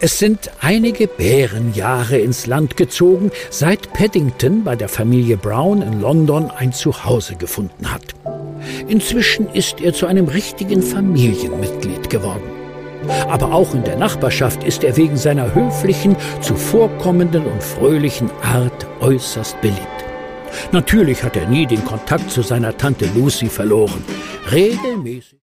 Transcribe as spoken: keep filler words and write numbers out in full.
Es sind einige Bärenjahre ins Land gezogen, seit Paddington bei der Familie Brown in London ein Zuhause gefunden hat. Inzwischen ist er zu einem richtigen Familienmitglied geworden. Aber auch in der Nachbarschaft ist er wegen seiner höflichen, zuvorkommenden und fröhlichen Art äußerst beliebt. Natürlich hat er nie den Kontakt zu seiner Tante Lucy verloren. Regelmäßig